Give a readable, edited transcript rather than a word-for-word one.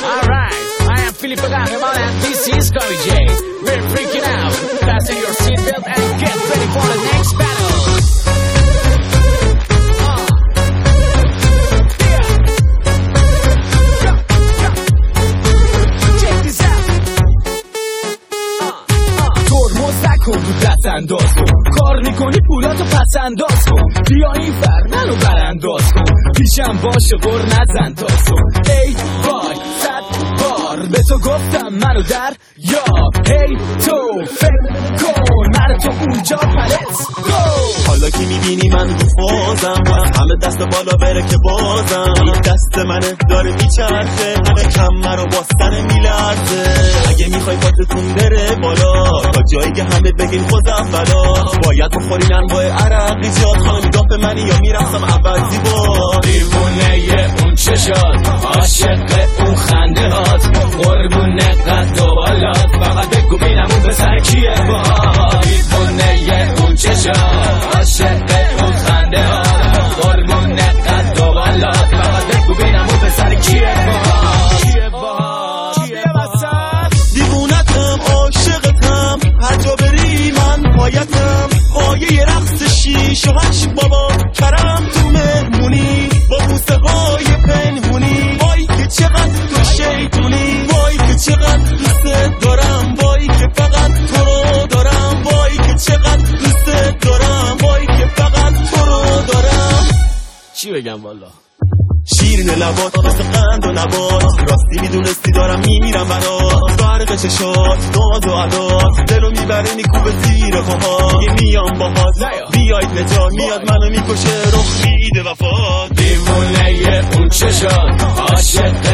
Alright, I am Philip Agameman and this is Corey J. We're freaking out. Fasten your seatbelt and get ready for the next battle. Check this out. ترمز نکن رو دست انداز کن، کار میکنی پولاتو پس انداز کن، بیا این فر منو برانداز کن، پیشم باشه قر نزن تاز کن. ای وای 100 بار به تو گفتم منو در یا هی تو فکر کن من تو اونجا پلت گو. حالا که میبینی من رو فازم، همه دست بالا بره که بازم، این دست منه داره میچرخه، همه کمر و باستن میلرزه. اگه میخوای پاتتون بره بالا تا جایی که همه بگین خودم بلا، باید بخورین انواع عرق ایجاد کنم نگاه به منی یا میرفتم عوضی با دیوونه اون چشات، عاشق اون خنده هات، قربون قد و بالات، فقط بگو بینم اون پسر کیه باهات. دیوونه اون چشات، عاشق اون خنده هات، قربون قد و بالات، فقط بگو بینم اون پسر کیه باهات. دیوونتم عاشقتم، هر جا بری من پایتم، پایه رقص شیش و هشت بابا کرم تو مهمونی با بوسه های پنهونی. وای که چقدر تو شیطونی، وای که چقدر دوست دارم، وای که فقط تو رو دارم، وای که چقدر دوست دارم، وای که فقط تو رو دارم. چی بگم والا؟ شیرین لبات مثل قند و نبات، راستی میدونستی دارم میمیرم برات، برق چشات ناز و عدات، دلو میبره میکوبه زیر پاها. یه میام باهات بیاید نجات، میاد منو میکشه رخ میده وفات. دیوونه اون چشات، عاشق